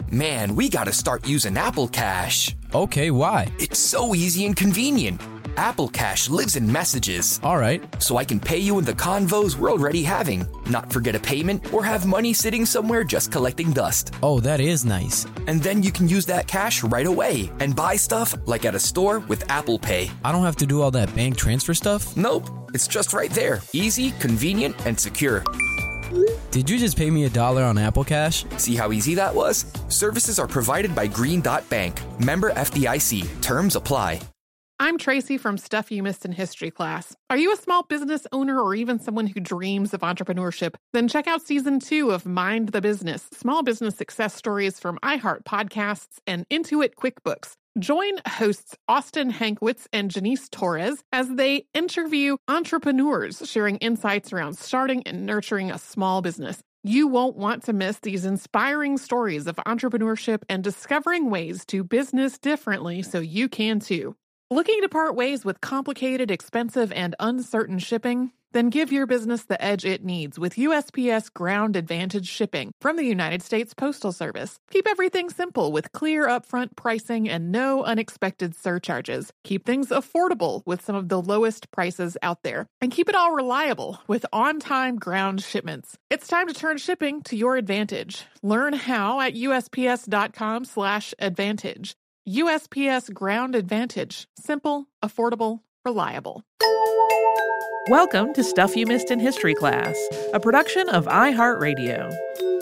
Man, we gotta start using Apple Cash. Okay, why? It's so easy and convenient. Apple Cash lives in messages. All right. So I can pay you in the convos we're already having, not forget a payment, or have money sitting somewhere just collecting dust. Oh, that is nice. And then you can use that cash right away and buy stuff like at a store with Apple Pay. I don't have to do all that bank transfer stuff? Nope, it's just right there. Easy, convenient, and secure. Did you just pay me $1 on Apple Cash? See how easy that was? Services are provided by Green Dot Bank. Member FDIC. Terms apply. I'm Tracy from Stuff You Missed in History class. Are you a small business owner or even someone who dreams of entrepreneurship? Then check out Season 2 of Mind the Business, small business success stories from iHeart Podcasts and Intuit QuickBooks. Join hosts Austin Hankwitz and Janice Torres as they interview entrepreneurs sharing insights around starting and nurturing a small business. You won't want to miss these inspiring stories of entrepreneurship and discovering ways to business differently so you can too. Looking to part ways with complicated, expensive, and uncertain shipping? Then give your business the edge it needs with USPS Ground Advantage shipping from the United States Postal Service. Keep everything simple with clear upfront pricing and no unexpected surcharges. Keep things affordable with some of the lowest prices out there. And keep it all reliable with on-time ground shipments. It's time to turn shipping to your advantage. Learn how at USPS.com/advantage. USPS Ground Advantage. Simple, affordable, reliable. Welcome to Stuff You Missed in History class, a production of iHeartRadio.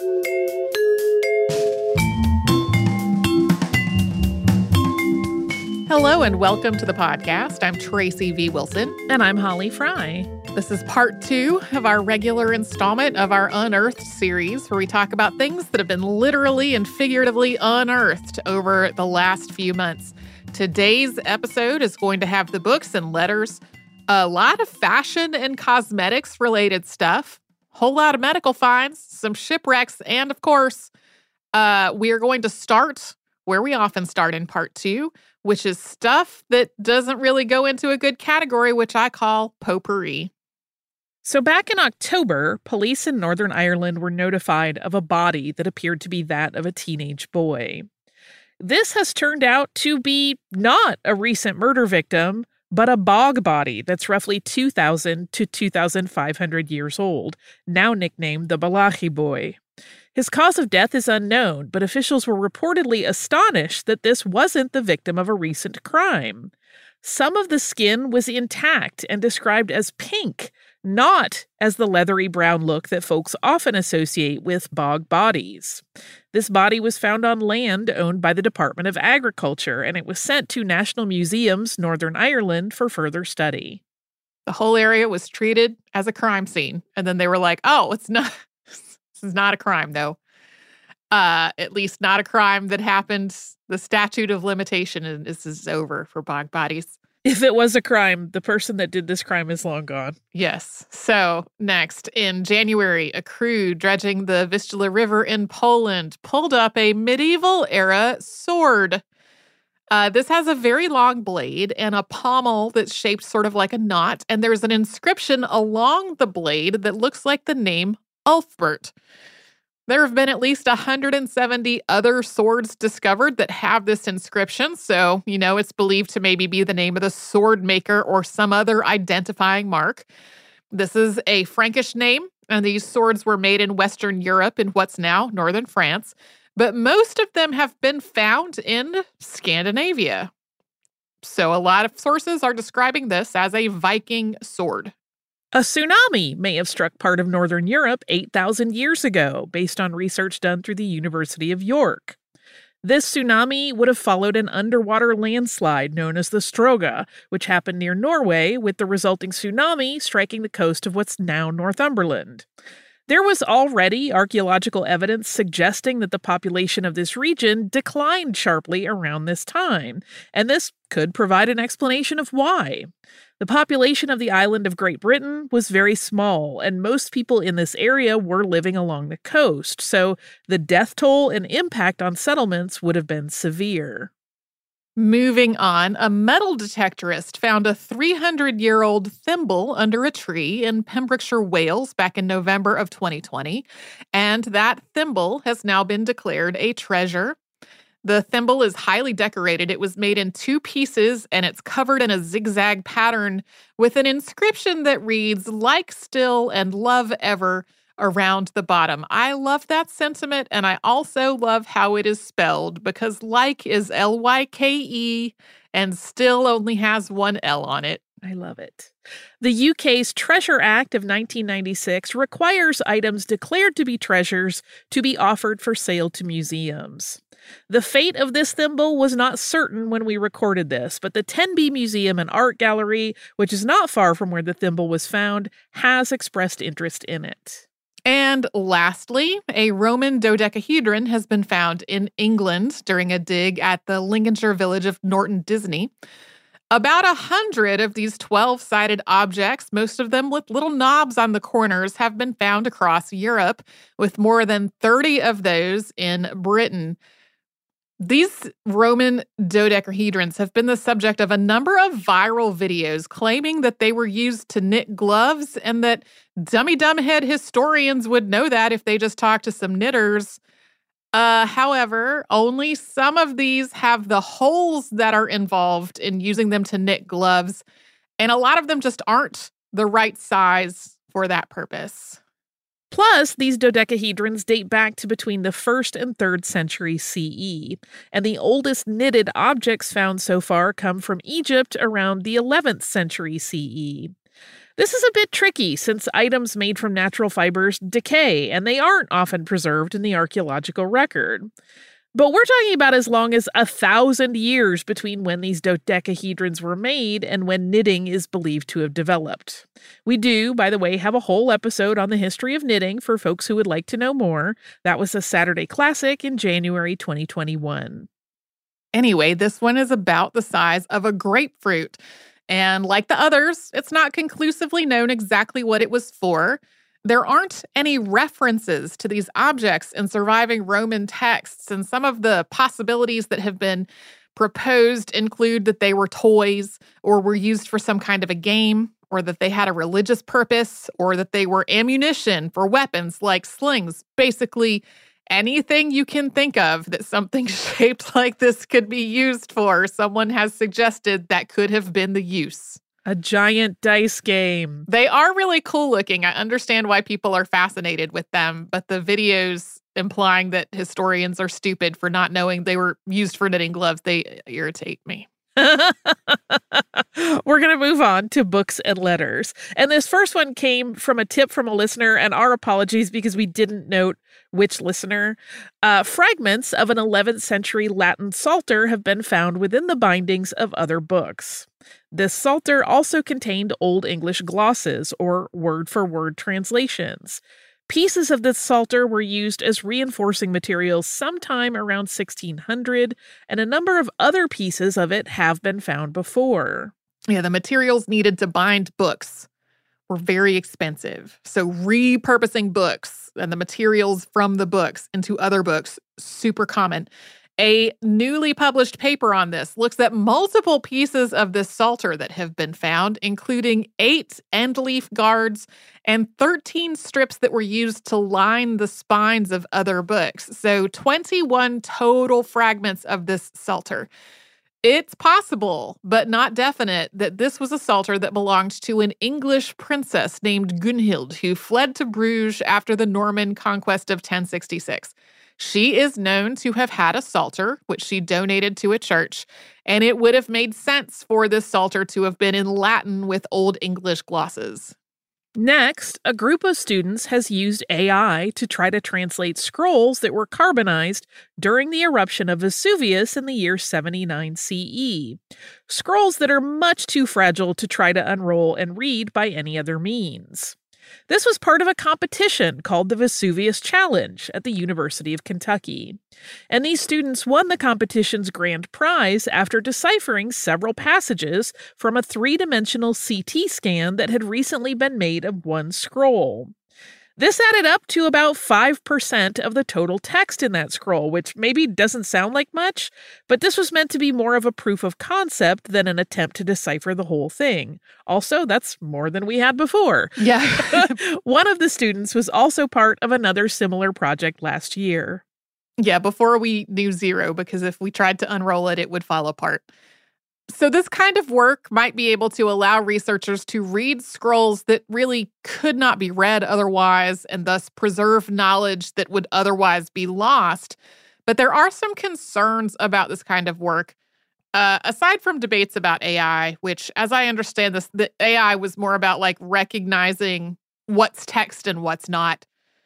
Hello and welcome to the podcast. I'm Tracy V. Wilson. And I'm Holly Fry. This is part 2 of our regular installment of our Unearthed series, where we talk about things that have been literally and figuratively unearthed over the last few months. Today's episode is going to have the books and letters, a lot of fashion and cosmetics related stuff, a whole lot of medical finds, some shipwrecks, and of course, we are going to start where we often start in part 2, which is stuff that doesn't really go into a good category, which I call potpourri. So back in October, police in Northern Ireland were notified of a body that appeared to be that of a teenage boy. This has turned out to be not a recent murder victim, but a bog body that's roughly 2,000 to 2,500 years old, now nicknamed the Balachi Boy. His cause of death is unknown, but officials were reportedly astonished that this wasn't the victim of a recent crime. Some of the skin was intact and described as pink, not as the leathery brown look that folks often associate with bog bodies. This body was found on land owned by the Department of Agriculture, and it was sent to National Museums, Northern Ireland, for further study. The whole area was treated as a crime scene, and then they were like, oh, it's not... This is not a crime, though. At least not a crime that happened. The statute of limitation is over for bog bodies. If it was a crime, the person that did this crime is long gone. Yes. So next, in January, a crew dredging the Vistula River in Poland pulled up a medieval-era sword. This has a very long blade and a pommel that's shaped sort of like a knot, and there's an inscription along the blade that looks like the name Ulfbert. There have been at least 170 other swords discovered that have this inscription, so, it's believed to maybe be the name of the sword maker or some other identifying mark. This is a Frankish name, and these swords were made in Western Europe in what's now northern France, but most of them have been found in Scandinavia. So a lot of sources are describing this as a Viking sword. A tsunami may have struck part of northern Europe 8,000 years ago, based on research done through the University of York. This tsunami would have followed an underwater landslide known as the Stroga, which happened near Norway, with the resulting tsunami striking the coast of what's now Northumberland. There was already archaeological evidence suggesting that the population of this region declined sharply around this time, and this could provide an explanation of why. The population of the island of Great Britain was very small, and most people in this area were living along the coast, so the death toll and impact on settlements would have been severe. Moving on, a metal detectorist found a 300-year-old thimble under a tree in Pembrokeshire, Wales, back in November of 2020, and that thimble has now been declared a treasure. The thimble is highly decorated. It was made in 2 pieces, and it's covered in a zigzag pattern with an inscription that reads, "Like still and love ever," around the bottom. I love that sentiment, and I also love how it is spelled, because like is L-Y-K-E and still only has one L on it. I love it. The UK's Treasure Act of 1996 requires items declared to be treasures to be offered for sale to museums. The fate of this thimble was not certain when we recorded this, but the Tenby Museum and Art Gallery, which is not far from where the thimble was found, has expressed interest in it. And lastly, a Roman dodecahedron has been found in England during a dig at the Lincolnshire village of Norton Disney. About 100 of these 12-sided objects, most of them with little knobs on the corners, have been found across Europe, with more than 30 of those in Britain. These Roman dodecahedrons have been the subject of a number of viral videos claiming that they were used to knit gloves and that dummy-dumbhead historians would know that if they just talked to some knitters. However, only some of these have the holes that are involved in using them to knit gloves, and a lot of them just aren't the right size for that purpose. Plus, these dodecahedrons date back to between the 1st and 3rd century CE, and the oldest knitted objects found so far come from Egypt around the 11th century CE. This is a bit tricky since items made from natural fibers decay, and they aren't often preserved in the archaeological record. But we're talking about as long as 1,000 years between when these dodecahedrons were made and when knitting is believed to have developed. We do, by the way, have a whole episode on the history of knitting for folks who would like to know more. That was a Saturday Classic in January 2021. Anyway, this one is about the size of a grapefruit. And like the others, it's not conclusively known exactly what it was for. There aren't any references to these objects in surviving Roman texts, and some of the possibilities that have been proposed include that they were toys or were used for some kind of a game, or that they had a religious purpose, or that they were ammunition for weapons like slings. Basically, anything you can think of that something shaped like this could be used for, someone has suggested that could have been the use. A giant dice game. They are really cool looking. I understand why people are fascinated with them, but the videos implying that historians are stupid for not knowing they were used for knitting gloves, they irritate me. We're going to move on to books and letters. And this first one came from a tip from a listener, and our apologies because we didn't note which listener. Fragments of an 11th century Latin psalter have been found within the bindings of other books. This psalter also contained Old English glosses, or word-for-word translations. Pieces of this psalter were used as reinforcing materials sometime around 1600, and a number of other pieces of it have been found before. Yeah, the materials needed to bind books were very expensive. So repurposing books and the materials from the books into other books, super common. A newly published paper on this looks at multiple pieces of this psalter that have been found, including 8 end-leaf guards and 13 strips that were used to line the spines of other books. So 21 total fragments of this psalter. It's possible, but not definite, that this was a psalter that belonged to an English princess named Gunhild, who fled to Bruges after the Norman conquest of 1066. She is known to have had a psalter, which she donated to a church, and it would have made sense for this psalter to have been in Latin with Old English glosses. Next, a group of students has used AI to try to translate scrolls that were carbonized during the eruption of Vesuvius in the year 79 CE. Scrolls that are much too fragile to try to unroll and read by any other means. This was part of a competition called the Vesuvius Challenge at the University of Kentucky. And these students won the competition's grand prize after deciphering several passages from a 3-dimensional CT scan that had recently been made of one scroll. This added up to about 5% of the total text in that scroll, which maybe doesn't sound like much, but this was meant to be more of a proof of concept than an attempt to decipher the whole thing. Also, that's more than we had before. Yeah. One of the students was also part of another similar project last year. Yeah, before we knew zero, because if we tried to unroll it, it would fall apart. So this kind of work might be able to allow researchers to read scrolls that really could not be read otherwise, and thus preserve knowledge that would otherwise be lost. But there are some concerns about this kind of work. Aside from debates about AI, which, as I understand this, the AI was more about like recognizing what's text and what's not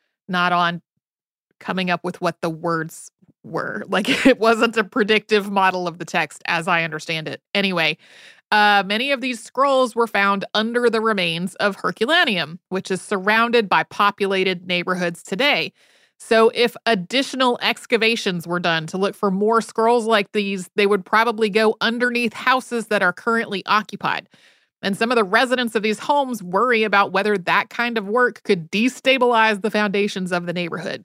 on coming up with what the words were. Like, it wasn't a predictive model of the text, as I understand it. Anyway, many of these scrolls were found under the remains of Herculaneum, which is surrounded by populated neighborhoods today. So if additional excavations were done to look for more scrolls like these, they would probably go underneath houses that are currently occupied. And some of the residents of these homes worry about whether that kind of work could destabilize the foundations of the neighborhood.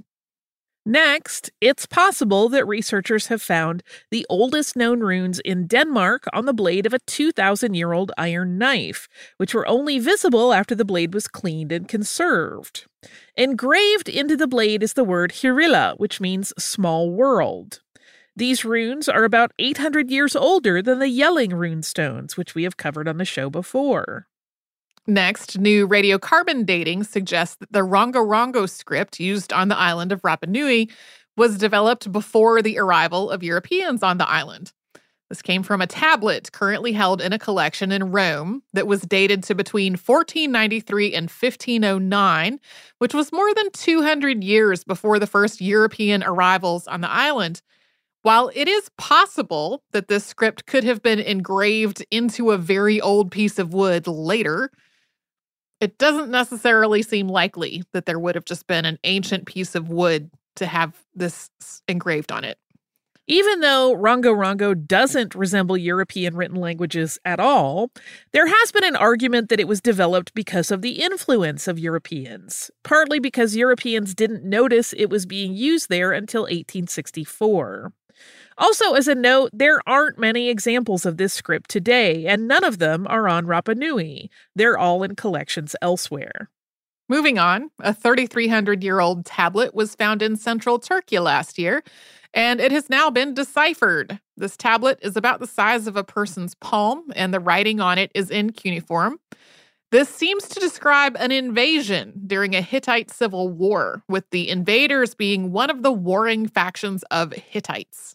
Next, it's possible that researchers have found the oldest known runes in Denmark on the blade of a 2,000-year-old iron knife, which were only visible after the blade was cleaned and conserved. Engraved into the blade is the word Hirilla, which means small world. These runes are about 800 years older than the Yelling runestones, which we have covered on the show before. Next, new radiocarbon dating suggests that the Rongo-Rongo script used on the island of Rapa Nui was developed before the arrival of Europeans on the island. This came from a tablet currently held in a collection in Rome that was dated to between 1493 and 1509, which was more than 200 years before the first European arrivals on the island. While it is possible that this script could have been engraved into a very old piece of wood later, it doesn't necessarily seem likely that there would have just been an ancient piece of wood to have this engraved on it. Even though Rongo-Rongo doesn't resemble European written languages at all, there has been an argument that it was developed because of the influence of Europeans, partly because Europeans didn't notice it was being used there until 1864. Also, as a note, there aren't many examples of this script today, and none of them are on Rapa Nui. They're all in collections elsewhere. Moving on, a 3,300-year-old tablet was found in central Turkey last year, and it has now been deciphered. This tablet is about the size of a person's palm, and the writing on it is in cuneiform. This seems to describe an invasion during a Hittite civil war, with the invaders being one of the warring factions of Hittites.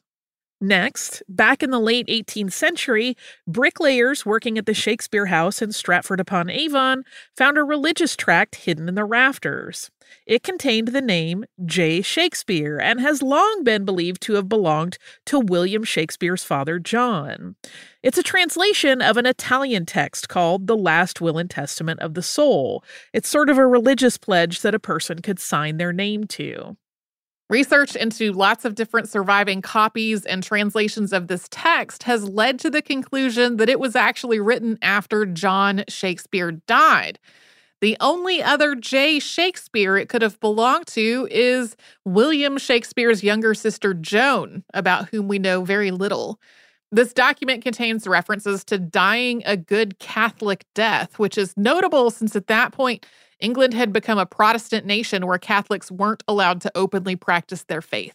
Next, back in the late 18th century, bricklayers working at the Shakespeare House in Stratford-upon-Avon found a religious tract hidden in the rafters. It contained the name J. Shakespeare and has long been believed to have belonged to William Shakespeare's father, John. It's a translation of an Italian text called The Last Will and Testament of the Soul. It's sort of a religious pledge that a person could sign their name to. Research into lots of different surviving copies and translations of this text has led to the conclusion that it was actually written after John Shakespeare died. The only other J. Shakespeare it could have belonged to is William Shakespeare's younger sister, Joan, about whom we know very little. This document contains references to dying a good Catholic death, which is notable since at that point, England had become a Protestant nation where Catholics weren't allowed to openly practice their faith.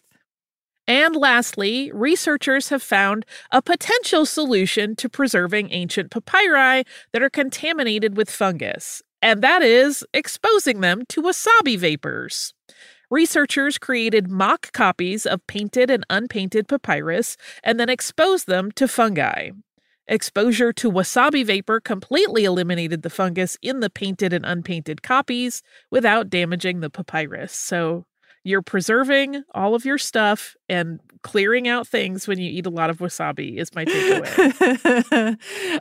And lastly, researchers have found a potential solution to preserving ancient papyri that are contaminated with fungus, and that is exposing them to wasabi vapors. Researchers created mock copies of painted and unpainted papyrus and then exposed them to fungi. Exposure to wasabi vapor completely eliminated the fungus in the painted and unpainted copies without damaging the papyrus. So you're preserving all of your stuff and clearing out things when you eat a lot of wasabi is my takeaway.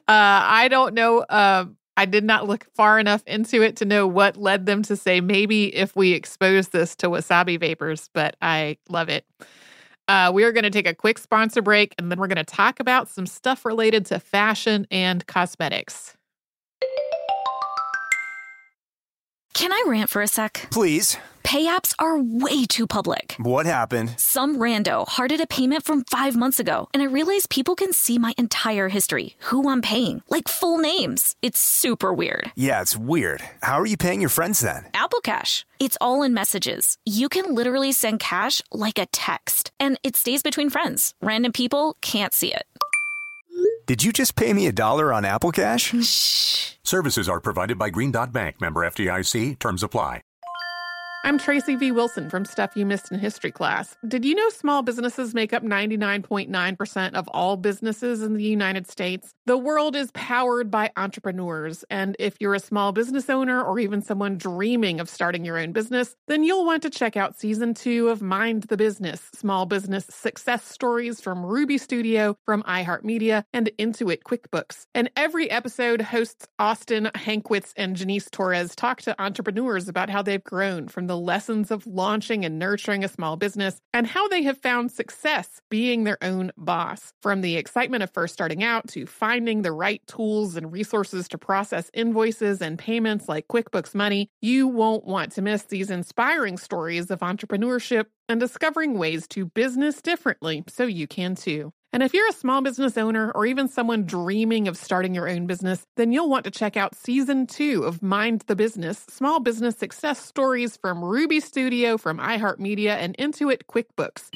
I don't know. I did not look far enough into it to know what led them to say maybe if we expose this to wasabi vapors, but I love it. We are going to take a quick sponsor break, and then we're going to talk about some stuff related to fashion and cosmetics. Can I rant for a sec? Please. Pay apps are way too public. What happened? Some rando hearted a payment from 5 months ago, and I realized people can see my entire history, who I'm paying, like full names. It's super weird. Yeah, it's weird. How are you paying your friends then? Apple Cash. It's all in messages. You can literally send cash like a text, and it stays between friends. Random people can't see it. Did you just pay me $1 on Apple Cash? Shh. Services are provided by Green Dot Bank, member FDIC. Terms apply. I'm Tracy V. Wilson from Stuff You Missed in History Class. Did you know small businesses make up 99.9% of all businesses in the United States? The world is powered by entrepreneurs, and if you're a small business owner or even someone dreaming of starting your own business, then you'll want to check out Season 2 of Mind the Business, Small Business Success Stories from Ruby Studio, from iHeartMedia, and Intuit QuickBooks. And every episode, hosts Austin Hankwitz and Janice Torres talk to entrepreneurs about how they've grown from the lessons of launching and nurturing a small business and how they have found success being their own boss. From the excitement of first starting out to finding the right tools and resources to process invoices and payments like QuickBooks Money, you won't want to miss these inspiring stories of entrepreneurship and discovering ways to business differently so you can too. And if you're a small business owner or even someone dreaming of starting your own business, then you'll want to check out Season 2 of Mind the Business, Small Business Success Stories from Ruby Studio, from iHeartMedia, and Intuit QuickBooks.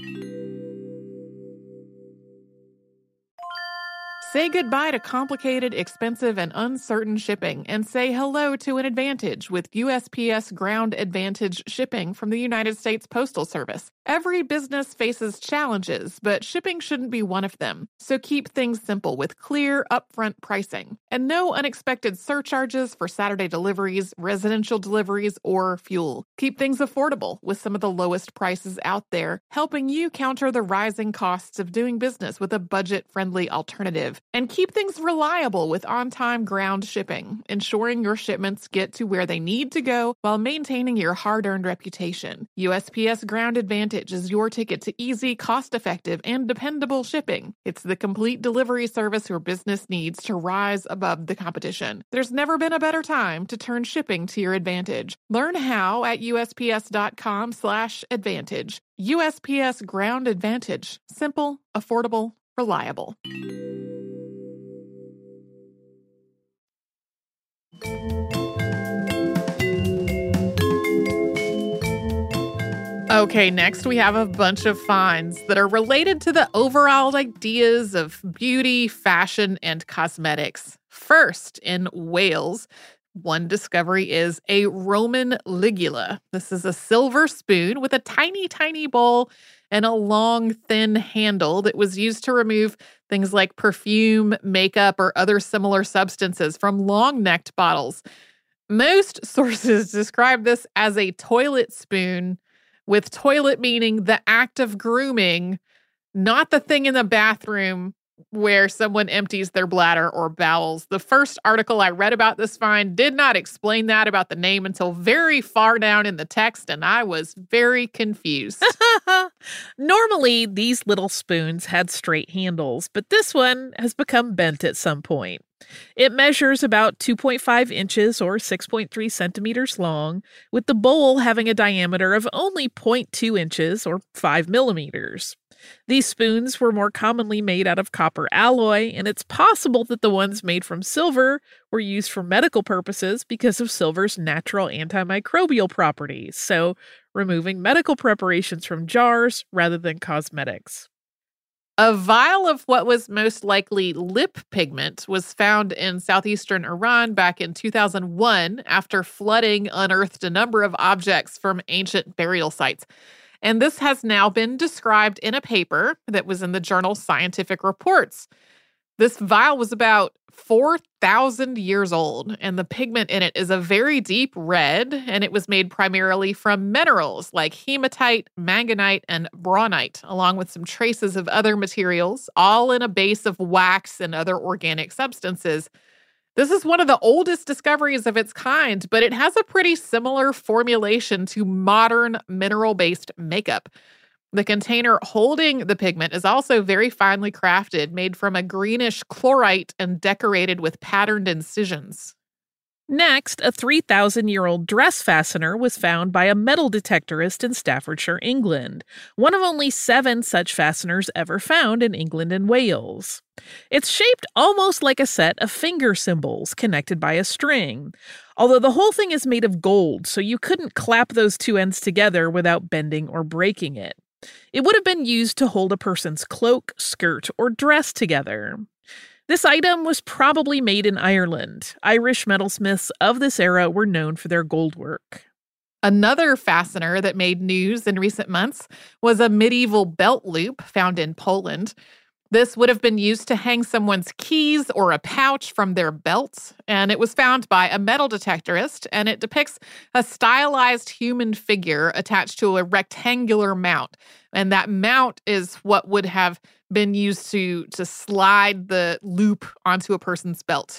Say goodbye to complicated, expensive, and uncertain shipping, and say hello to an advantage with USPS Ground Advantage shipping from the United States Postal Service. Every business faces challenges, but shipping shouldn't be one of them. So keep things simple with clear, upfront pricing, and no unexpected surcharges for Saturday deliveries, residential deliveries, or fuel. Keep things affordable with some of the lowest prices out there, helping you counter the rising costs of doing business with a budget-friendly alternative. And keep things reliable with on-time ground shipping, ensuring your shipments get to where they need to go while maintaining your hard-earned reputation. USPS Ground Advantage is your ticket to easy, cost-effective, and dependable shipping. It's the complete delivery service your business needs to rise above the competition. There's never been a better time to turn shipping to your advantage. Learn how at USPS.com/advantage. USPS Ground Advantage. Simple, affordable, reliable. Okay, next we have a bunch of finds that are related to the overall ideas of beauty, fashion, and cosmetics. First, in Wales, one discovery is a Roman ligula. This is a silver spoon with a tiny, tiny bowl and a long, thin handle that was used to remove things like perfume, makeup, or other similar substances from long-necked bottles. Most sources describe this as a toilet spoon, with toilet meaning the act of grooming, not the thing in the bathroom where someone empties their bladder or bowels. The first article I read about this find did not explain that about the name until very far down in the text, and I was very confused. Normally, these little spoons had straight handles, but this one has become bent at some point. It measures about 2.5 inches or 6.3 centimeters long, with the bowl having a diameter of only 0.2 inches or 5 millimeters. These spoons were more commonly made out of copper alloy, and it's possible that the ones made from silver were used for medical purposes because of silver's natural antimicrobial properties, so removing medical preparations from jars rather than cosmetics. A vial of what was most likely lip pigment was found in southeastern Iran back in 2001 after flooding unearthed a number of objects from ancient burial sites. And this has now been described in a paper that was in the journal Scientific Reports. This vial was about 4,000 years old, and the pigment in it is a very deep red, and it was made primarily from minerals like hematite, manganite, and braunite, along with some traces of other materials, all in a base of wax and other organic substances. This is one of the oldest discoveries of its kind, but it has a pretty similar formulation to modern mineral-based makeup. The container holding the pigment is also very finely crafted, made from a greenish chlorite and decorated with patterned incisions. Next, a 3,000-year-old dress fastener was found by a metal detectorist in Staffordshire, England, one of only 7 such fasteners ever found in England and Wales. It's shaped almost like a set of finger symbols connected by a string, although the whole thing is made of gold, so you couldn't clap those two ends together without bending or breaking it. It would have been used to hold a person's cloak, skirt, or dress together. This item was probably made in Ireland. Irish metalsmiths of this era were known for their gold work. Another fastener that made news in recent months was a medieval belt loop found in Poland. This would have been used to hang someone's keys or a pouch from their belt, and it was found by a metal detectorist, and it depicts a stylized human figure attached to a rectangular mount. And that mount is what would have been used to slide the loop onto a person's belt.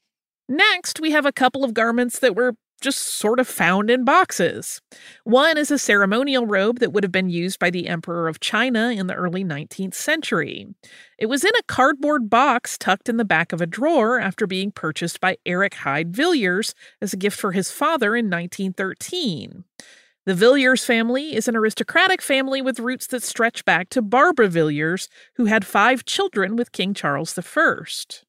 Next, we have a couple of garments that were just sort of found in boxes. One is a ceremonial robe that would have been used by the Emperor of China in the early 19th century. It was in a cardboard box tucked in the back of a drawer after being purchased by Eric Hyde Villiers as a gift for his father in 1913. The Villiers family is an aristocratic family with roots that stretch back to Barbara Villiers, who had 5 children with King Charles I.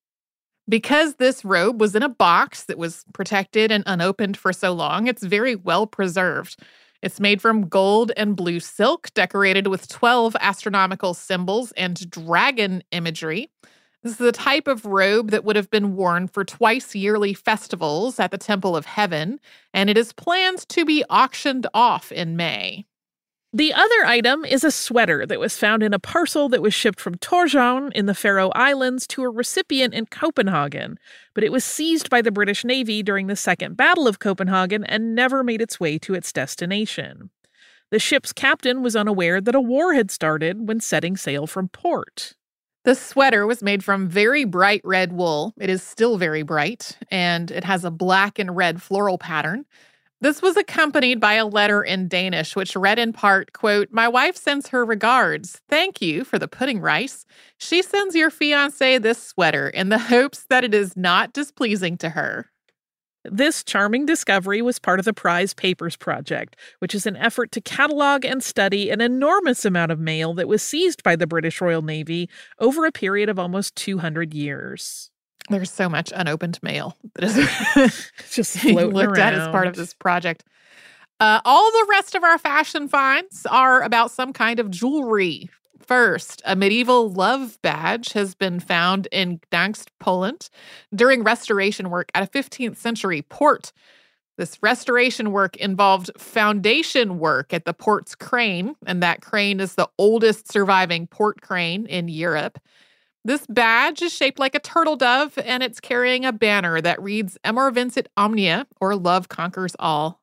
Because this robe was in a box that was protected and unopened for so long, it's very well preserved. It's made from gold and blue silk, decorated with 12 astronomical symbols and dragon imagery. This is the type of robe that would have been worn for twice-yearly festivals at the Temple of Heaven, and it is planned to be auctioned off in May. The other item is a sweater that was found in a parcel that was shipped from Tórshavn in the Faroe Islands to a recipient in Copenhagen, but it was seized by the British Navy during the Second Battle of Copenhagen and never made its way to its destination. The ship's captain was unaware that a war had started when setting sail from port. The sweater was made from very bright red wool. It is still very bright, and it has a black and red floral pattern. This was accompanied by a letter in Danish, which read in part, quote, "My wife sends her regards. Thank you for the pudding rice. She sends your fiancé this sweater in the hopes that it is not displeasing to her." This charming discovery was part of the Prize Papers Project, which is an effort to catalog and study an enormous amount of mail that was seized by the British Royal Navy over a period of almost 200 years. There's so much unopened mail that is just floating looked around. at as part of this project. All the rest of our fashion finds are about some kind of jewelry. First, a medieval love badge has been found in Gdańsk, Poland, during restoration work at a 15th century port. This restoration work involved foundation work at the port's crane, and that crane is the oldest surviving port crane in Europe. This badge is shaped like a turtle dove, and it's carrying a banner that reads Amor Vincit Omnia, or Love Conquers All.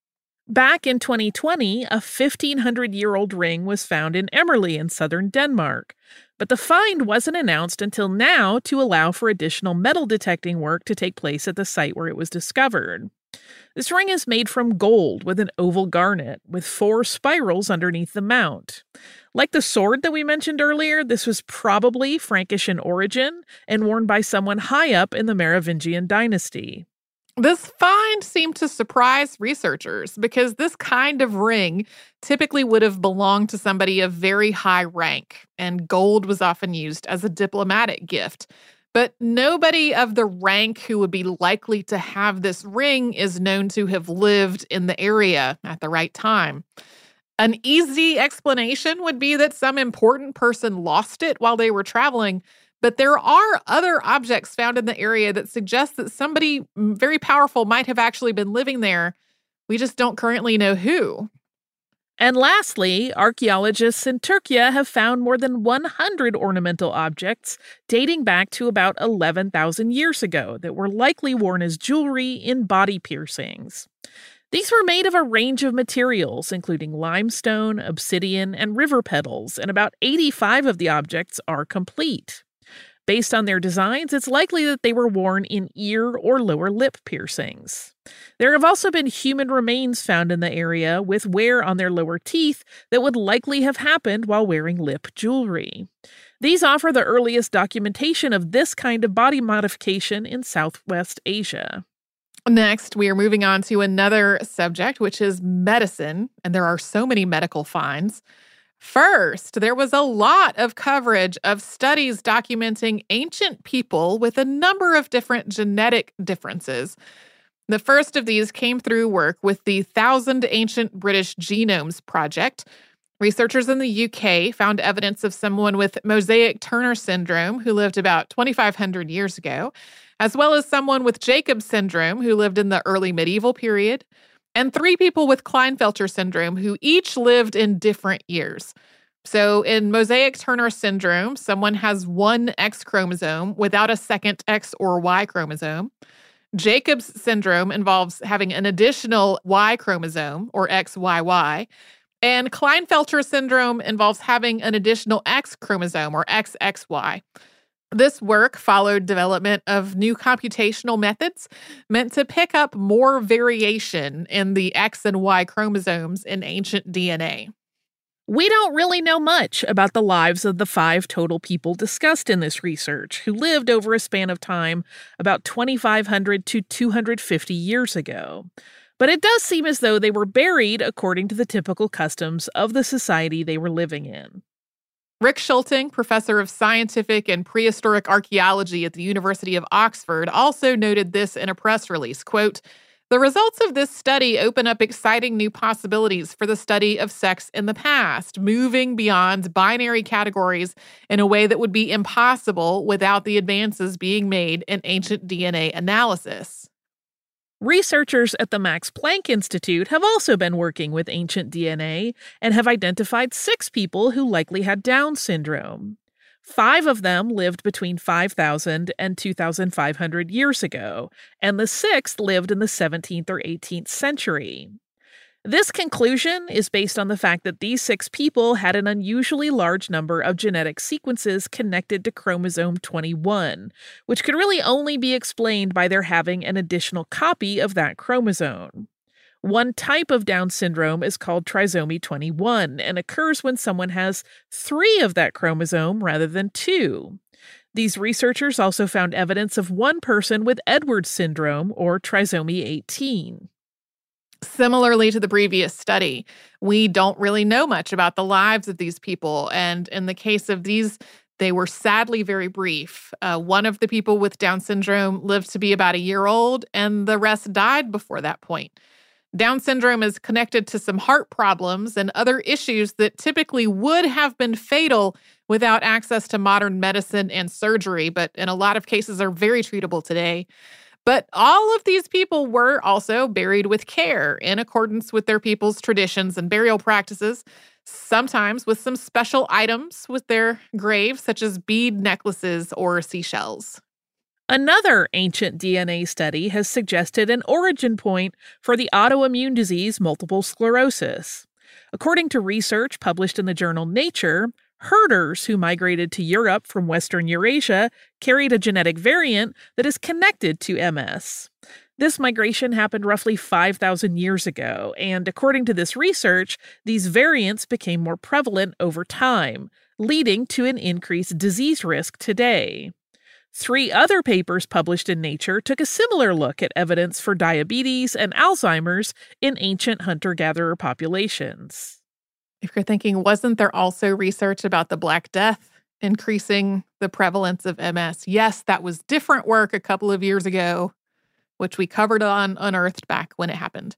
Back in 2020, a 1,500-year-old ring was found in Emmerle in southern Denmark. But the find wasn't announced until now to allow for additional metal detecting work to take place at the site where it was discovered. This ring is made from gold with an oval garnet, with 4 spirals underneath the mount. Like the sword that we mentioned earlier, this was probably Frankish in origin and worn by someone high up in the Merovingian dynasty. This find seemed to surprise researchers because this kind of ring typically would have belonged to somebody of very high rank, and gold was often used as a diplomatic gift. But nobody of the rank who would be likely to have this ring is known to have lived in the area at the right time. An easy explanation would be that some important person lost it while they were traveling, but there are other objects found in the area that suggest that somebody very powerful might have actually been living there. We just don't currently know who. And lastly, archaeologists in Turkey have found more than 100 ornamental objects dating back to about 11,000 years ago that were likely worn as jewelry in body piercings. These were made of a range of materials, including limestone, obsidian, and river petals, and about 85 of the objects are complete. Based on their designs, it's likely that they were worn in ear or lower lip piercings. There have also been human remains found in the area with wear on their lower teeth that would likely have happened while wearing lip jewelry. These offer the earliest documentation of this kind of body modification in Southwest Asia. Next, we are moving on to another subject, which is medicine, and there are so many medical finds. First, there was a lot of coverage of studies documenting ancient people with a number of different genetic differences. The first of these came through work with the 1,000 Ancient British Genomes Project. Researchers in the UK found evidence of someone with mosaic Turner syndrome who lived about 2,500 years ago, as well as someone with Jacobs syndrome who lived in the early medieval period, and 3 people with Klinefelter syndrome who each lived in different years. So in mosaic Turner syndrome, someone has one X chromosome without a second X or Y chromosome. Jacobs syndrome involves having an additional Y chromosome, or XYY. And Klinefelter syndrome involves having an additional X chromosome, or XXY. This work followed development of new computational methods meant to pick up more variation in the X and Y chromosomes in ancient DNA. We don't really know much about the lives of the 5 total people discussed in this research, who lived over a span of time about 2,500 to 250 years ago. But it does seem as though they were buried according to the typical customs of the society they were living in. Rick Schulting, professor of scientific and prehistoric archaeology at the University of Oxford, also noted this in a press release, quote, "The results of this study open up exciting new possibilities for the study of sex in the past, moving beyond binary categories in a way that would be impossible without the advances being made in ancient DNA analysis." Researchers at the Max Planck Institute have also been working with ancient DNA and have identified 6 people who likely had Down syndrome. 5 of them lived between 5,000 and 2,500 years ago, and the 6th lived in the 17th or 18th century. This conclusion is based on the fact that these 6 people had an unusually large number of genetic sequences connected to chromosome 21, which could really only be explained by their having an additional copy of that chromosome. One type of Down syndrome is called trisomy 21 and occurs when someone has 3 of that chromosome rather than 2. These researchers also found evidence of one person with Edwards syndrome, or trisomy 18. Similarly to the previous study, we don't really know much about the lives of these people. And in the case of these, they were sadly very brief. One of the people with Down syndrome lived to be about a year old, and the rest died before that point. Down syndrome is connected to some heart problems and other issues that typically would have been fatal without access to modern medicine and surgery, but in a lot of cases are very treatable today. But all of these people were also buried with care in accordance with their people's traditions and burial practices, sometimes with some special items with their graves, such as bead necklaces or seashells. Another ancient DNA study has suggested an origin point for the autoimmune disease multiple sclerosis. According to research published in the journal Nature, herders who migrated to Europe from Western Eurasia carried a genetic variant that is connected to MS. This migration happened roughly 5,000 years ago, and according to this research, these variants became more prevalent over time, leading to an increased disease risk today. 3 other papers published in Nature took a similar look at evidence for diabetes and Alzheimer's in ancient hunter-gatherer populations. If you're thinking, wasn't there also research about the Black Death increasing the prevalence of MS? Yes, that was different work a couple of years ago, which we covered on Unearthed back when it happened.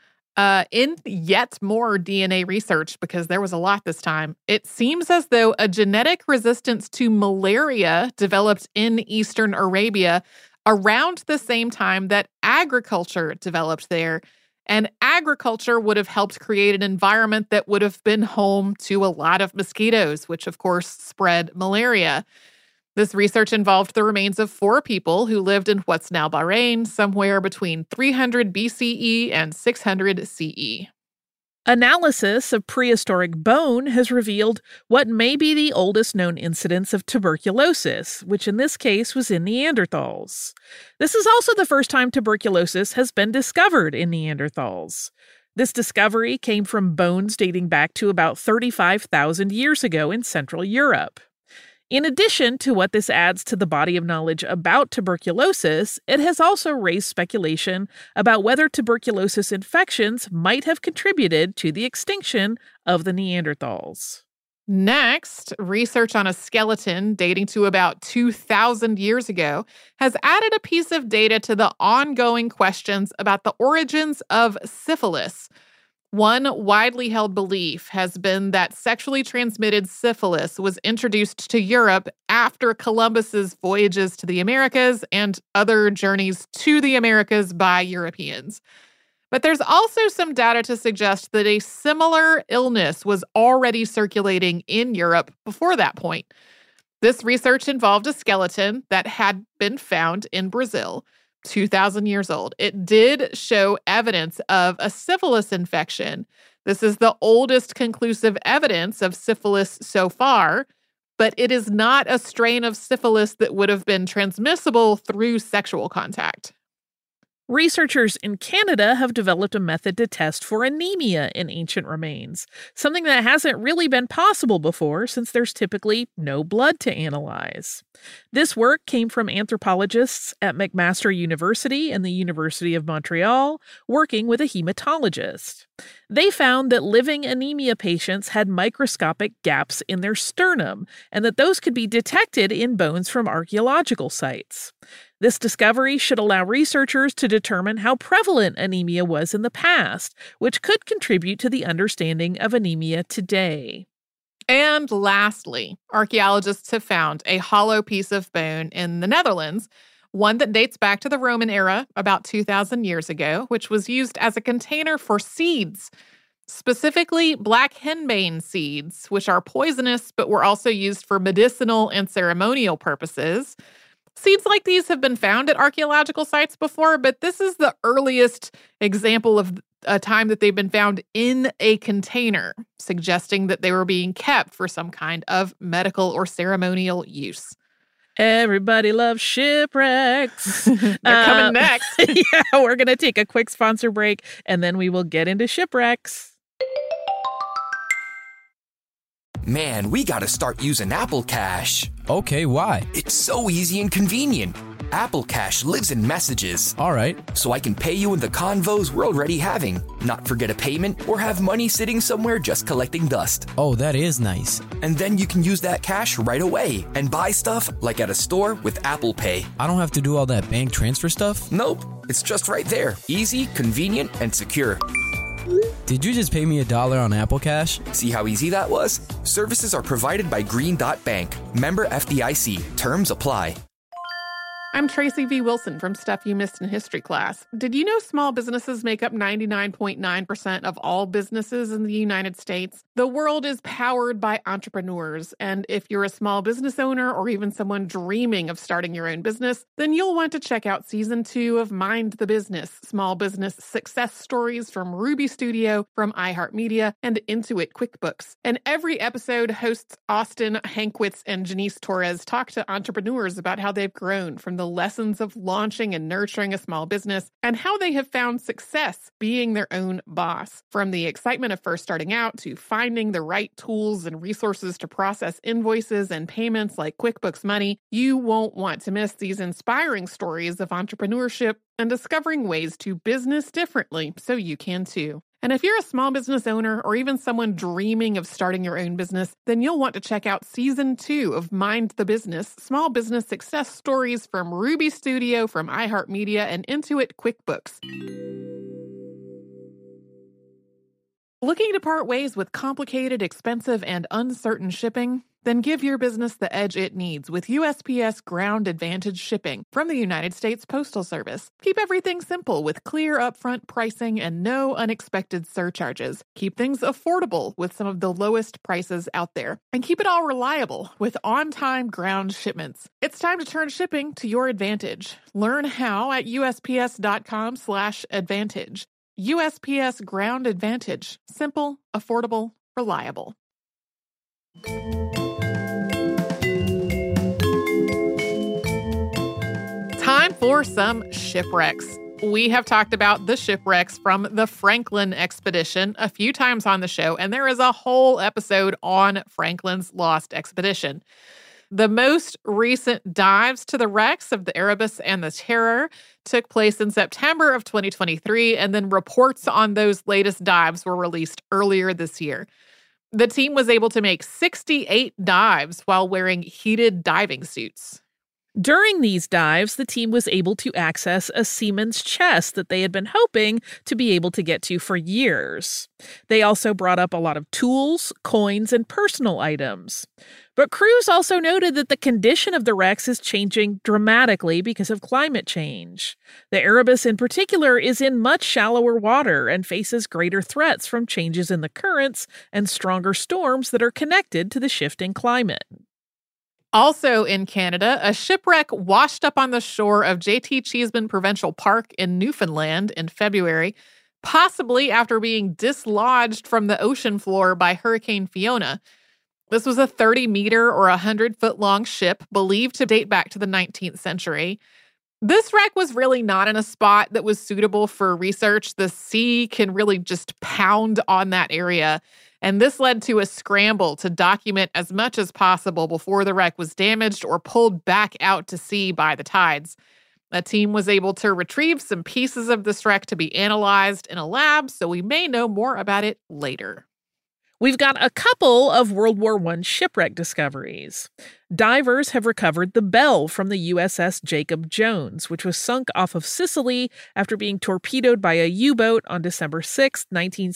In yet more DNA research, because there was a lot this time, it seems as though a genetic resistance to malaria developed in Eastern Arabia around the same time that agriculture developed there. And agriculture would have helped create an environment that would have been home to a lot of mosquitoes, which of course spread malaria. This research involved the remains of 4 people who lived in what's now Bahrain, somewhere between 300 BCE and 600 CE. Analysis of prehistoric bone has revealed what may be the oldest known incidence of tuberculosis, which in this case was in Neanderthals. This is also the first time tuberculosis has been discovered in Neanderthals. This discovery came from bones dating back to about 35,000 years ago in Central Europe. In addition to what this adds to the body of knowledge about tuberculosis, it has also raised speculation about whether tuberculosis infections might have contributed to the extinction of the Neanderthals. Next, research on a skeleton dating to about 2,000 years ago has added a piece of data to the ongoing questions about the origins of syphilis. One widely held belief has been that sexually transmitted syphilis was introduced to Europe after Columbus's voyages to the Americas and other journeys to the Americas by Europeans. But there's also some data to suggest that a similar illness was already circulating in Europe before that point. This research involved a skeleton that had been found in Brazil, 2,000 years old. It did show evidence of a syphilis infection. This is the oldest conclusive evidence of syphilis so far, but it is not a strain of syphilis that would have been transmissible through sexual contact. Researchers in Canada have developed a method to test for anemia in ancient remains, something that hasn't really been possible before since there's typically no blood to analyze. This work came from anthropologists at McMaster University and the University of Montreal, working with a hematologist. They found that living anemia patients had microscopic gaps in their sternum, and that those could be detected in bones from archaeological sites. This discovery should allow researchers to determine how prevalent anemia was in the past, which could contribute to the understanding of anemia today. And lastly, archaeologists have found a hollow piece of bone in the Netherlands, one that dates back to the Roman era, about 2,000 years ago, which was used as a container for seeds, specifically black henbane seeds, which are poisonous but were also used for medicinal and ceremonial purposes. Seeds like these have been found at archaeological sites before, but this is the earliest example of a time that they've been found in a container, suggesting that they were being kept for some kind of medical or ceremonial use. Everybody loves shipwrecks. They're coming next. Yeah, we're going to take a quick sponsor break, and then we will get into shipwrecks. Man, we gotta start using Apple Cash. Okay, why? It's so easy and convenient. Apple Cash lives in messages. All right. So I can pay you in the convos we're already having, not forget a payment, or have money sitting somewhere just collecting dust. Oh, that is nice. And then you can use that cash right away and buy stuff like at a store with Apple Pay. I don't have to do all that bank transfer stuff? Nope, it's just right there. Easy, convenient, and secure. Did you just pay me $1 on Apple Cash? See how easy that was? Services are provided by Green Dot Bank. Member FDIC. Terms apply. I'm Tracy V. Wilson from Stuff You Missed in History class. Did you know small businesses make up 99.9% of all businesses in the United States? The world is powered by entrepreneurs, and if you're a small business owner or even someone dreaming of starting your own business, then you'll want to check out Season 2 of Mind the Business, Small Business Success Stories from Ruby Studio, from iHeartMedia, and Intuit QuickBooks. And every episode, hosts Austin Hankwitz and Janice Torres talk to entrepreneurs about how they've grown from the lessons of launching and nurturing a small business and how they have found success being their own boss. From the excitement of first starting out to finding the right tools and resources to process invoices and payments like QuickBooks Money, you won't want to miss these inspiring stories of entrepreneurship and discovering ways to business differently so you can too. And if you're a small business owner or even someone dreaming of starting your own business, then you'll want to check out Season 2 of Mind the Business, Small Business Success Stories from Ruby Studio, from iHeartMedia, and Intuit QuickBooks. Looking to part ways with complicated, expensive, and uncertain shipping? Then give your business the edge it needs with USPS Ground Advantage shipping from the United States Postal Service. Keep everything simple with clear upfront pricing and no unexpected surcharges. Keep things affordable with some of the lowest prices out there. And keep it all reliable with on-time ground shipments. It's time to turn shipping to your advantage. Learn how at USPS.com/advantage. USPS Ground Advantage. Simple, affordable, reliable. Time for some shipwrecks. We have talked about the shipwrecks from the Franklin expedition a few times on the show, and there is a whole episode on Franklin's lost expedition. The most recent dives to the wrecks of the Erebus and the Terror took place in September of 2023, and then reports on those latest dives were released earlier this year. The team was able to make 68 dives while wearing heated diving suits. During these dives, the team was able to access a seaman's chest that they had been hoping to be able to get to for years. They also brought up a lot of tools, coins, and personal items. But crews also noted that the condition of the wrecks is changing dramatically because of climate change. The Erebus in particular is in much shallower water and faces greater threats from changes in the currents and stronger storms that are connected to the shifting climate. Also in Canada, a shipwreck washed up on the shore of J.T. Cheeseman Provincial Park in Newfoundland in February, possibly after being dislodged from the ocean floor by Hurricane Fiona. This was a 30-meter or 100-foot-long ship believed to date back to the 19th century. This wreck was really not in a spot that was suitable for research. The sea can really just pound on that area. And this led to a scramble to document as much as possible before the wreck was damaged or pulled back out to sea by the tides. A team was able to retrieve some pieces of this wreck to be analyzed in a lab, so we may know more about it later. We've got a couple of World War I shipwreck discoveries. Divers have recovered the Belle from the USS Jacob Jones, which was sunk off of Sicily after being torpedoed by a U-boat on December 6,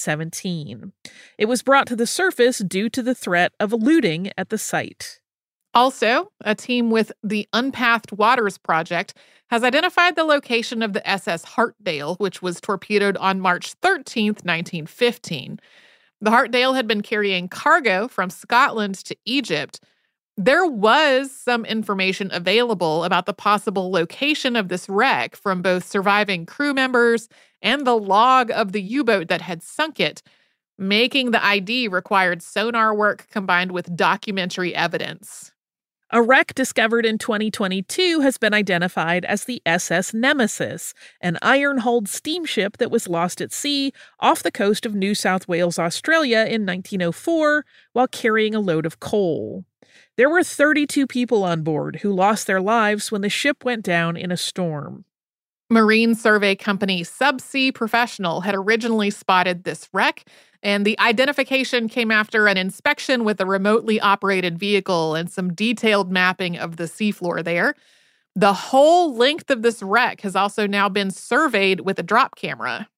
1917. It was brought to the surface due to the threat of looting at the site. Also, a team with the Unpathed Waters Project has identified the location of the SS Hartdale, which was torpedoed on March 13, 1915. The Hartdale had been carrying cargo from Scotland to Egypt. There was some information available about the possible location of this wreck from both surviving crew members and the log of the U-boat that had sunk it. Making the ID required sonar work combined with documentary evidence. A wreck discovered in 2022 has been identified as the SS Nemesis, an iron-hulled steamship that was lost at sea off the coast of New South Wales, Australia in 1904 while carrying a load of coal. There were 32 people on board who lost their lives when the ship went down in a storm. Marine survey company Subsea Professional had originally spotted this wreck, and the identification came after an inspection with a remotely operated vehicle and some detailed mapping of the seafloor there. The whole length of this wreck has also now been surveyed with a drop camera.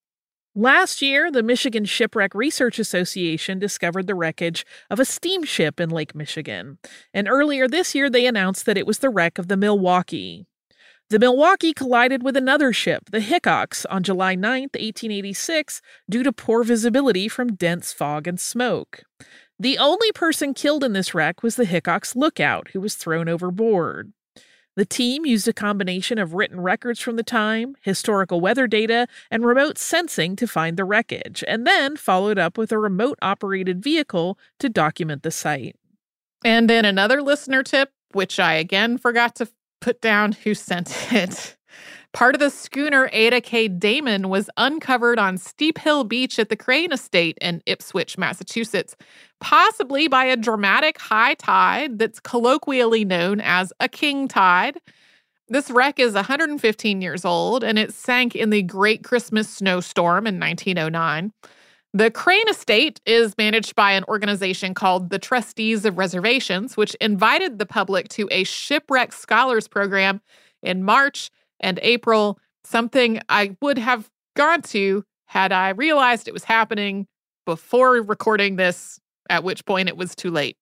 Last year, the Michigan Shipwreck Research Association discovered the wreckage of a steamship in Lake Michigan, and earlier this year they announced that it was the wreck of the Milwaukee. The Milwaukee collided with another ship, the Hickox, on July 9, 1886, due to poor visibility from dense fog and smoke. The only person killed in this wreck was the Hickox lookout, who was thrown overboard. The team used a combination of written records from the time, historical weather data, and remote sensing to find the wreckage, and then followed up with a remote-operated vehicle to document the site. And then another listener tip, which I again forgot to put down who sent it. Part of the schooner Ada K. Damon was uncovered on Steep Hill Beach at the Crane Estate in Ipswich, Massachusetts, possibly by a dramatic high tide that's colloquially known as a king tide. This wreck is 115 years old, and it sank in the Great Christmas Snowstorm in 1909. The Crane Estate is managed by an organization called the Trustees of Reservations, which invited the public to a shipwreck scholars program in March and April, something I would have gone to had I realized it was happening before recording this, at which point it was too late.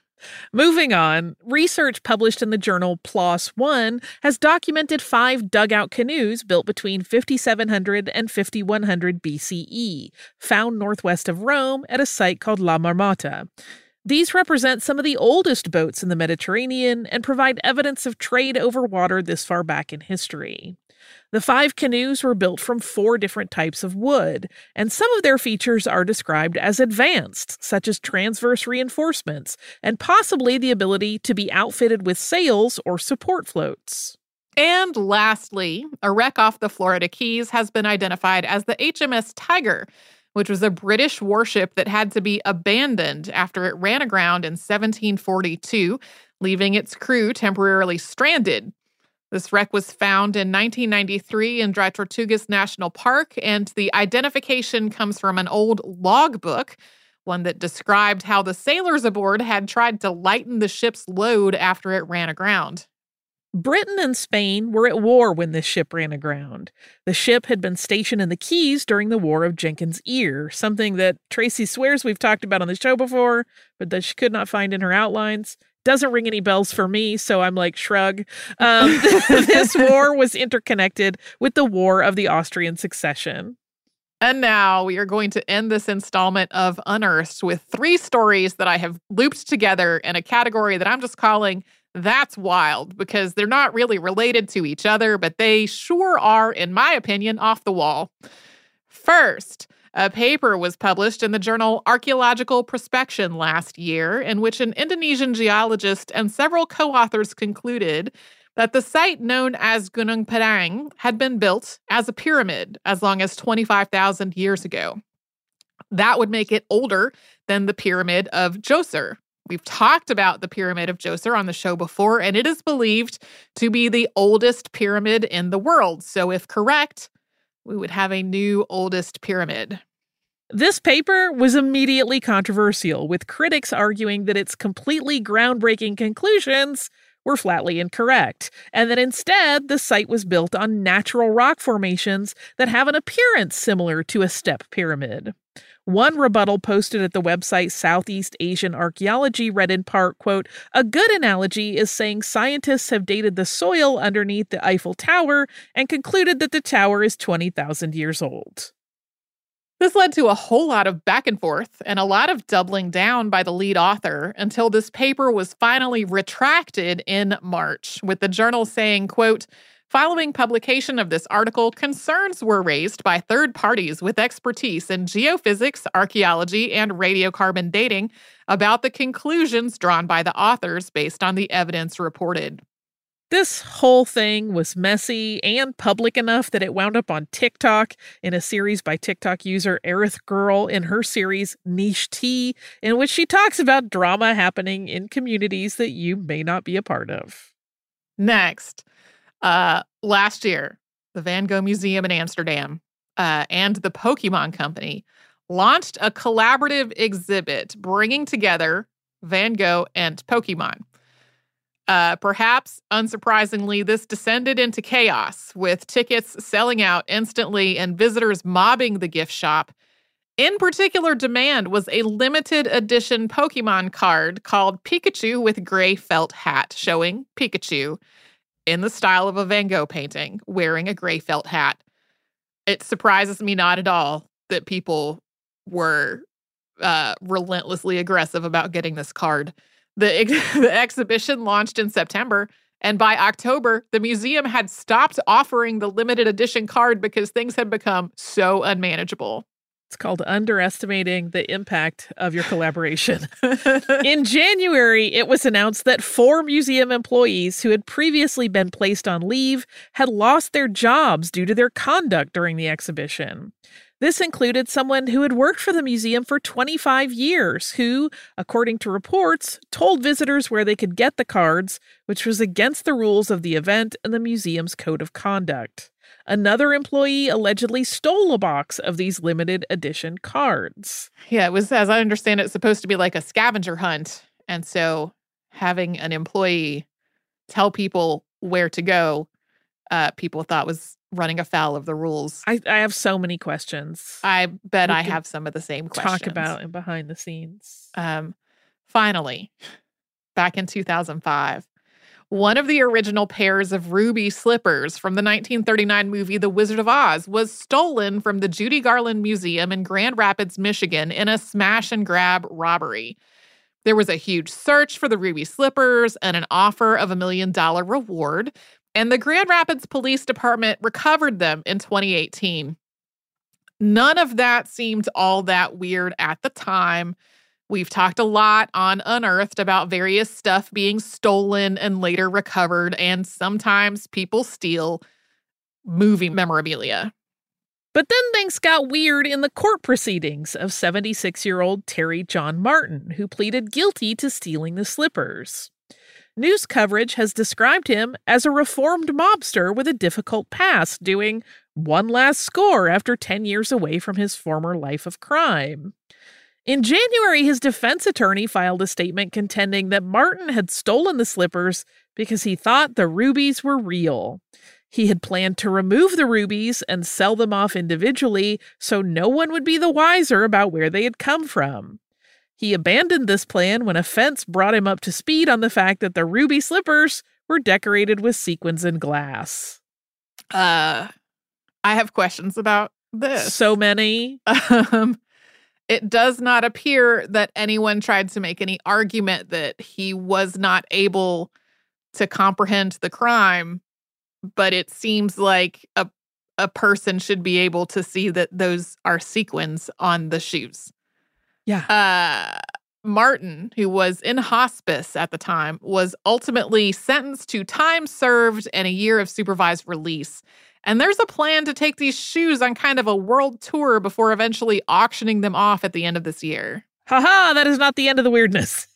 Moving on, research published in the journal PLOS One has documented 5 dugout canoes built between 5700 and 5100 BCE, found northwest of Rome at a site called La Marmota. These represent some of the oldest boats in the Mediterranean and provide evidence of trade over water this far back in history. The 5 canoes were built from 4 different types of wood, and some of their features are described as advanced, such as transverse reinforcements, and possibly the ability to be outfitted with sails or support floats. And lastly, a wreck off the Florida Keys has been identified as the HMS Tiger, which was a British warship that had to be abandoned after it ran aground in 1742, leaving its crew temporarily stranded. This wreck was found in 1993 in Dry Tortugas National Park, and the identification comes from an old logbook, one that described how the sailors aboard had tried to lighten the ship's load after it ran aground. Britain and Spain were at war when this ship ran aground. The ship had been stationed in the Keys during the War of Jenkins' Ear, something that Tracy swears we've talked about on the show before, but that she could not find in her outlines. Doesn't ring any bells for me, so I'm like, shrug. This war was interconnected with the War of the Austrian Succession. And now we are going to end this installment of Unearthed with 3 stories that I have looped together in a category that I'm just calling That's Wild, because they're not really related to each other, but they sure are, in my opinion, off the wall. First, a paper was published in the journal Archaeological Prospection last year, in which an Indonesian geologist and several co-authors concluded that the site known as Gunung Padang had been built as a pyramid as long as 25,000 years ago. That would make it older than the Pyramid of Djoser. We've talked about the Pyramid of Djoser on the show before, and it is believed to be the oldest pyramid in the world. So if correct, we would have a new oldest pyramid. This paper was immediately controversial, with critics arguing that its completely groundbreaking conclusions were flatly incorrect, and that instead the site was built on natural rock formations that have an appearance similar to a step pyramid. One rebuttal posted at the website Southeast Asian Archaeology read in part, quote, "A good analogy is saying scientists have dated the soil underneath the Eiffel Tower and concluded that the tower is 20,000 years old." This led to a whole lot of back and forth and a lot of doubling down by the lead author until this paper was finally retracted in March, with the journal saying, quote, "Following publication of this article, concerns were raised by third parties with expertise in geophysics, archaeology, and radiocarbon dating about the conclusions drawn by the authors based on the evidence reported." This whole thing was messy and public enough that it wound up on TikTok in a series by TikTok user Aerith Girl in her series Niche Tea, in which she talks about drama happening in communities that you may not be a part of. Next, last year, the Van Gogh Museum in Amsterdam and the Pokemon Company launched a collaborative exhibit bringing together Van Gogh and Pokemon. Perhaps, unsurprisingly, this descended into chaos, with tickets selling out instantly and visitors mobbing the gift shop. In particular demand was a limited edition Pokemon card called Pikachu with gray felt hat, showing Pikachu in the style of a Van Gogh painting, wearing a gray felt hat. It surprises me not at all that people were relentlessly aggressive about getting this card. The exhibition launched in September, and by October, the museum had stopped offering the limited edition card because things had become so unmanageable. It's called underestimating the impact of your collaboration. In January, it was announced that 4 museum employees who had previously been placed on leave had lost their jobs due to their conduct during the exhibition. This included someone who had worked for the museum for 25 years, who, according to reports, told visitors where they could get the cards, which was against the rules of the event and the museum's code of conduct. Another employee allegedly stole a box of these limited edition cards. Yeah, it was, as I understand it, supposed to be like a scavenger hunt. And so having an employee tell people where to go, people thought was running afoul of the rules. I have so many questions. I bet I have some of the same questions. Talk about in behind the scenes. Finally, back in 2005, one of the original pairs of ruby slippers from the 1939 movie The Wizard of Oz was stolen from the Judy Garland Museum in Grand Rapids, Michigan in a smash and grab robbery. There was a huge search for the ruby slippers and an offer of $1 million reward, and the Grand Rapids Police Department recovered them in 2018. None of that seemed all that weird at the time. We've talked a lot on Unearthed about various stuff being stolen and later recovered, and sometimes people steal movie memorabilia. But then things got weird in the court proceedings of 76-year-old Terry John Martin, who pleaded guilty to stealing the slippers. News coverage has described him as a reformed mobster with a difficult past, doing one last score after 10 years away from his former life of crime. In January, his defense attorney filed a statement contending that Martin had stolen the slippers because he thought the rubies were real. He had planned to remove the rubies and sell them off individually so no one would be the wiser about where they had come from. He abandoned this plan when a fence brought him up to speed on the fact that the ruby slippers were decorated with sequins and glass. I have questions about this. So many. It does not appear that anyone tried to make any argument that he was not able to comprehend the crime, but it seems like a person should be able to see that those are sequins on the shoes. Yeah. Martin, who was in hospice at the time, was ultimately sentenced to time served and a year of supervised release. And there's a plan to take these shoes on kind of a world tour before eventually auctioning them off at the end of this year. Haha, that is not the end of the weirdness.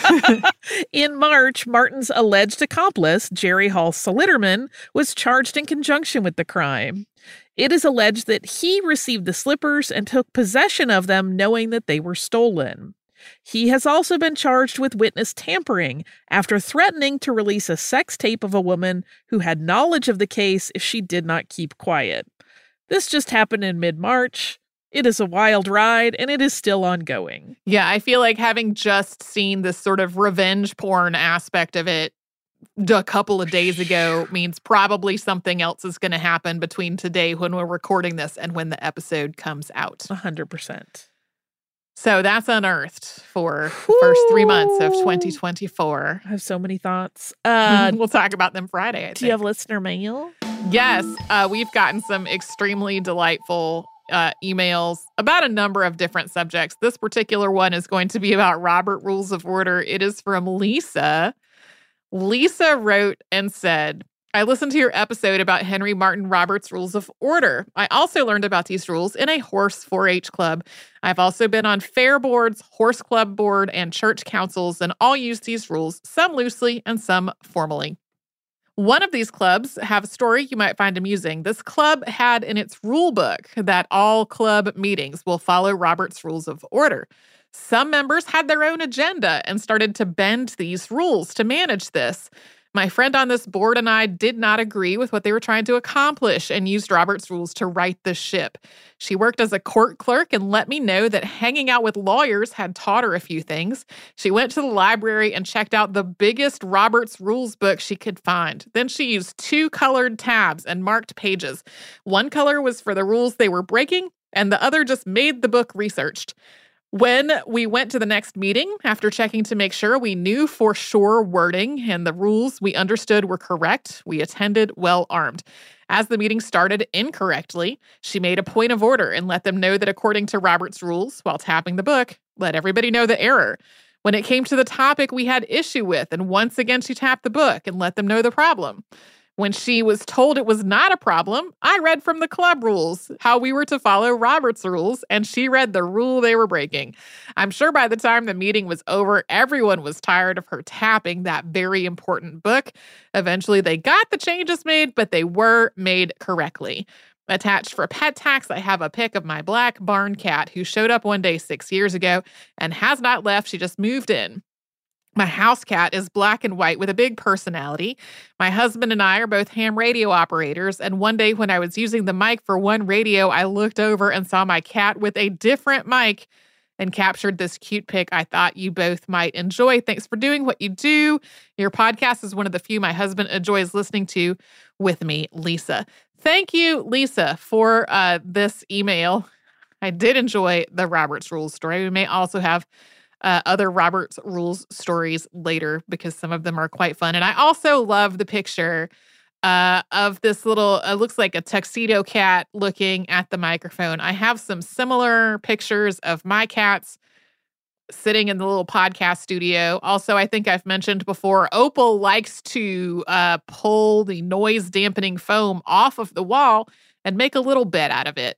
In March, Martin's alleged accomplice, Jerry Hall Soliterman, was charged in conjunction with the crime. It is alleged that he received the slippers and took possession of them knowing that they were stolen. He has also been charged with witness tampering after threatening to release a sex tape of a woman who had knowledge of the case if she did not keep quiet. This just happened in mid-March. It is a wild ride, and it is still ongoing. Yeah, I feel like having just seen this sort of revenge porn aspect of it a couple of days ago means probably something else is going to happen between today when we're recording this and when the episode comes out. 100%. So that's unearthed for the first 3 months of 2024. I have so many thoughts. We'll talk about them Friday, I think. Do you have listener mail? Yes. We've gotten some extremely delightful emails about a number of different subjects. This particular one is going to be about Robert Rules of Order. It is from Lisa. Lisa wrote and said, I listened to your episode about Henry Martin Roberts' Rules of Order. I also learned about these rules in a horse 4-H club. I've also been on fair boards, horse club board, and church councils, and all use these rules, some loosely and some formally. One of these clubs have a story you might find amusing. This club had in its rule book that all club meetings will follow Robert's Rules of Order. Some members had their own agenda and started to bend these rules to manage this. My friend on this board and I did not agree with what they were trying to accomplish and used Robert's rules to right the ship. She worked as a court clerk and let me know that hanging out with lawyers had taught her a few things. She went to the library and checked out the biggest Robert's rules book she could find. Then she used 2 colored tabs and marked pages. One color was for the rules they were breaking, and the other just made the book researched. When we went to the next meeting, after checking to make sure we knew for sure wording and the rules we understood were correct, we attended well armed. As the meeting started incorrectly, she made a point of order and let them know that according to Robert's rules, while tapping the book, let everybody know the error. When it came to the topic we had issue with, and once again she tapped the book and let them know the problem. When she was told it was not a problem, I read from the club rules how we were to follow Robert's rules, and she read the rule they were breaking. I'm sure by the time the meeting was over, everyone was tired of her tapping that very important book. Eventually, they got the changes made, but they were made correctly. Attached for pet tax, I have a pic of my black barn cat who showed up one day 6 years ago and has not left. She just moved in. My house cat is black and white with a big personality. My husband and I are both ham radio operators, and one day when I was using the mic for one radio, I looked over and saw my cat with a different mic and captured this cute pic I thought you both might enjoy. Thanks for doing what you do. Your podcast is one of the few my husband enjoys listening to with me, Lisa. Thank you, Lisa, for this email. I did enjoy the Robert's Rules story. We may also have other Robert's Rules stories later because some of them are quite fun. And I also love the picture of this little, it looks like a tuxedo cat looking at the microphone. I have some similar pictures of my cats sitting in the little podcast studio. Also, I think I've mentioned before, Opal likes to pull the noise dampening foam off of the wall and make a little bed out of it.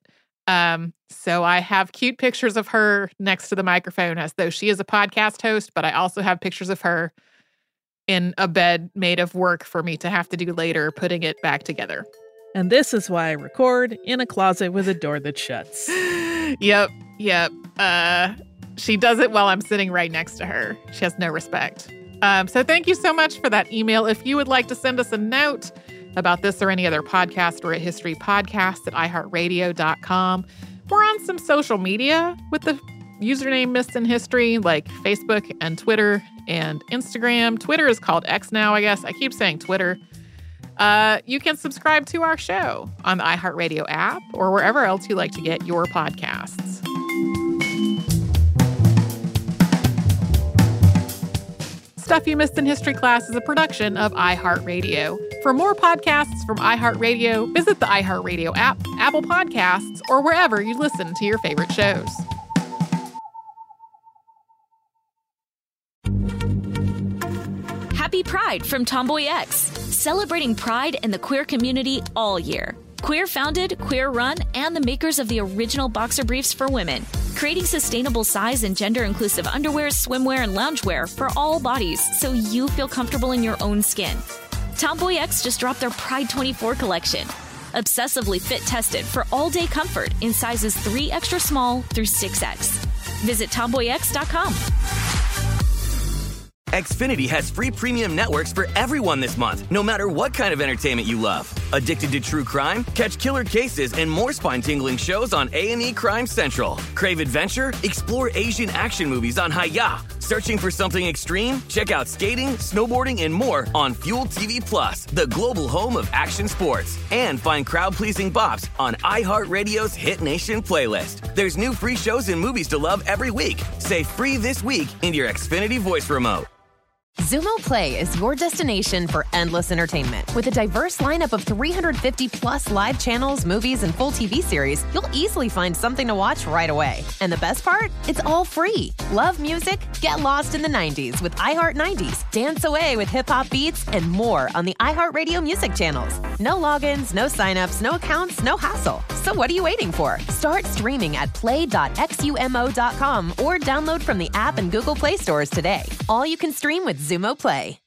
So I have cute pictures of her next to the microphone as though she is a podcast host, but I also have pictures of her in a bed made of work for me to have to do later, putting it back together. And this is why I record in a closet with a door that shuts. Yep. She does it while I'm sitting right next to her. She has no respect. So thank you so much for that email. If you would like to send us a note about this or any other podcast, we're at historypodcast@iheartradio.com. We're on some social media with the username Missed in History, like Facebook and Twitter and Instagram. Twitter is called X now, I guess. I keep saying Twitter. You can subscribe to our show on the iHeartRadio app or wherever else you like to get your podcasts. Stuff You Missed in History Class is a production of iHeartRadio. For more podcasts from iHeartRadio, visit the iHeartRadio app, Apple Podcasts, or wherever you listen to your favorite shows. Happy Pride from Tomboy X, celebrating pride and the queer community all year. Queer founded, queer run, and the makers of the original boxer briefs for women, creating sustainable size and gender inclusive underwear, swimwear, and loungewear for all bodies so you feel comfortable in your own skin. Tomboy X just dropped their Pride 24 collection, obsessively fit tested for all day comfort in sizes 3 extra small through 6X. Visit tomboyx.com. Xfinity has free premium networks for everyone this month, no matter what kind of entertainment you love. Addicted to true crime? Catch killer cases and more spine-tingling shows on A&E Crime Central. Crave adventure? Explore Asian action movies on Hi-Ya. Searching for something extreme? Check out skating, snowboarding, and more on Fuel TV Plus, the global home of action sports. And find crowd-pleasing bops on iHeartRadio's Hit Nation playlist. There's new free shows and movies to love every week. Say free this week in your Xfinity voice remote. Xumo Play is your destination for endless entertainment. With a diverse lineup of 350 plus live channels, movies, and full TV series, you'll easily find something to watch right away. And the best part? It's all free. Love music? Get lost in the 90s with iHeart 90s, dance away with hip-hop beats, and more on the iHeartRadio music channels. No logins, no signups, no accounts, no hassle. So what are you waiting for? Start streaming at play.xumo.com or download from the app and Google Play stores today. All you can stream with Xumo Play.